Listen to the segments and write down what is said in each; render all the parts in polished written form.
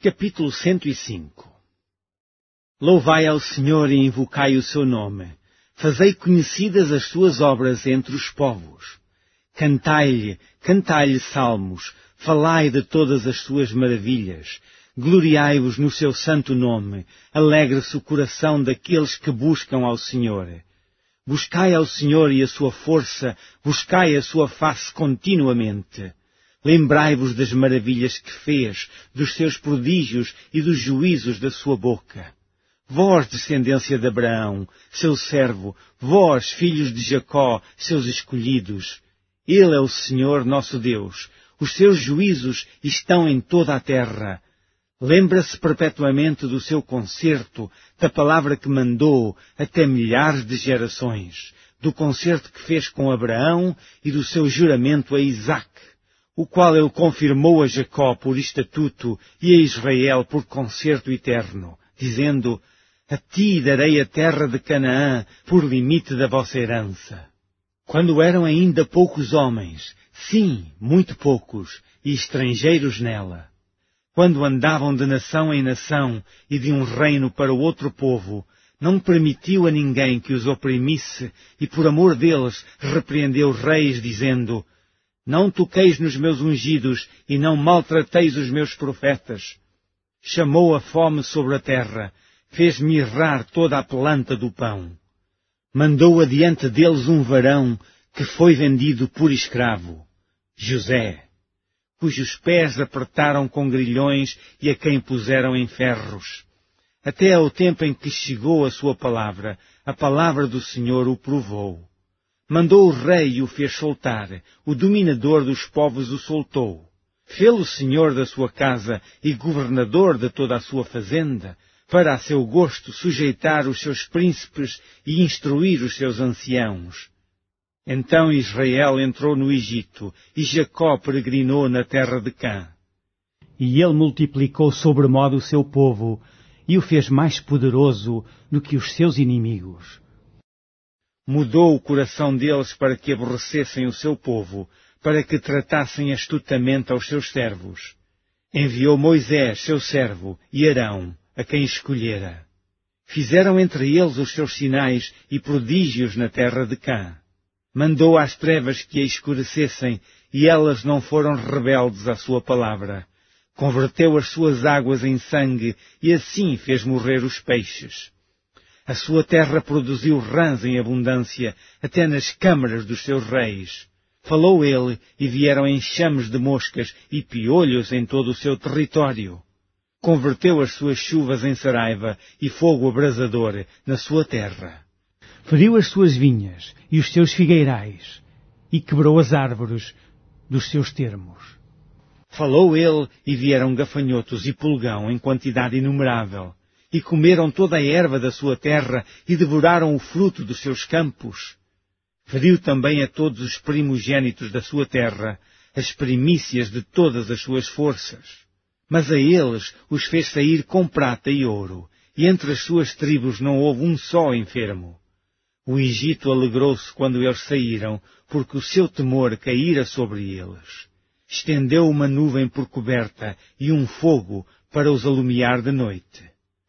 Capítulo 105. Louvai ao Senhor e invocai o seu nome. Fazei conhecidas as suas obras entre os povos. Cantai-lhe salmos. Falai de todas as suas maravilhas. Gloriai-vos no seu santo nome. Alegre-se o coração daqueles que buscam ao Senhor. Buscai ao Senhor e a sua força. Buscai a sua face continuamente. Lembrai-vos das maravilhas que fez, dos seus prodígios e dos juízos da sua boca. Vós, descendência de Abraão, seu servo, vós, filhos de Jacó, seus escolhidos. Ele é o Senhor nosso Deus. Os seus juízos estão em toda a terra. Lembra-se perpetuamente do seu concerto, da palavra que mandou até milhares de gerações, do concerto que fez com Abraão e do seu juramento a Isaque, o qual ele confirmou a Jacó por estatuto e a Israel por concerto eterno, dizendo: A ti darei a terra de Canaã por limite da vossa herança. Quando eram ainda poucos homens, sim, muito poucos, e estrangeiros nela, quando andavam de nação em nação e de um reino para o outro povo, não permitiu a ninguém que os oprimisse e por amor deles repreendeu reis, dizendo: Não toqueis nos meus ungidos e não maltrateis os meus profetas. Chamou a fome sobre a terra, fez mirrar toda a planta do pão. Mandou adiante deles um varão que foi vendido por escravo, José, cujos pés apertaram com grilhões e a quem puseram em ferros. Até ao tempo em que chegou a sua palavra, a palavra do Senhor o provou. Mandou o rei e o fez soltar, o dominador dos povos o soltou. Fê-lo senhor da sua casa e governador de toda a sua fazenda, para a seu gosto sujeitar os seus príncipes e instruir os seus anciãos. Então Israel entrou no Egito, e Jacó peregrinou na terra de Cã. E ele multiplicou sobremodo o seu povo, e o fez mais poderoso do que os seus inimigos. Mudou o coração deles para que aborrecessem o seu povo, para que tratassem astutamente aos seus servos. Enviou Moisés, seu servo, e Arão, a quem escolhera. Fizeram entre eles os seus sinais e prodígios na terra de Cã. Mandou às trevas que a escurecessem, e elas não foram rebeldes à sua palavra. Converteu as suas águas em sangue, e assim fez morrer os peixes. A sua terra produziu rãs em abundância, até nas câmaras dos seus reis. Falou ele, e vieram enxames de moscas e piolhos em todo o seu território. Converteu as suas chuvas em saraiva e fogo abrasador na sua terra. Feriu as suas vinhas e os seus figueirais, e quebrou as árvores dos seus termos. Falou ele, e vieram gafanhotos e pulgão em quantidade inumerável, e comeram toda a erva da sua terra, e devoraram o fruto dos seus campos. Feriu também a todos os primogênitos da sua terra, as primícias de todas as suas forças. Mas a eles os fez sair com prata e ouro, e entre as suas tribos não houve um só enfermo. O Egito alegrou-se quando eles saíram, porque o seu temor caíra sobre eles. Estendeu uma nuvem por coberta e um fogo para os alumiar de noite.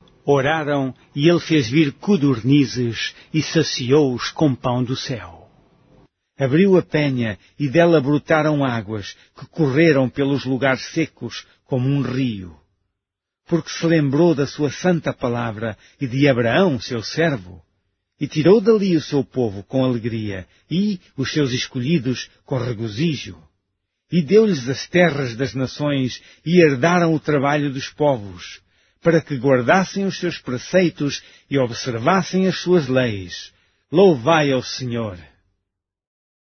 Oraram, e ele fez vir codornizes e saciou-os com pão do céu. Abriu a penha, e dela brotaram águas, que correram pelos lugares secos como um rio. Porque se lembrou da sua santa palavra e de Abraão, seu servo, e tirou dali o seu povo com alegria, e os seus escolhidos com regozijo. E deu-lhes as terras das nações, e herdaram o trabalho dos povos, para que guardassem os seus preceitos e observassem as suas leis. Louvai ao Senhor!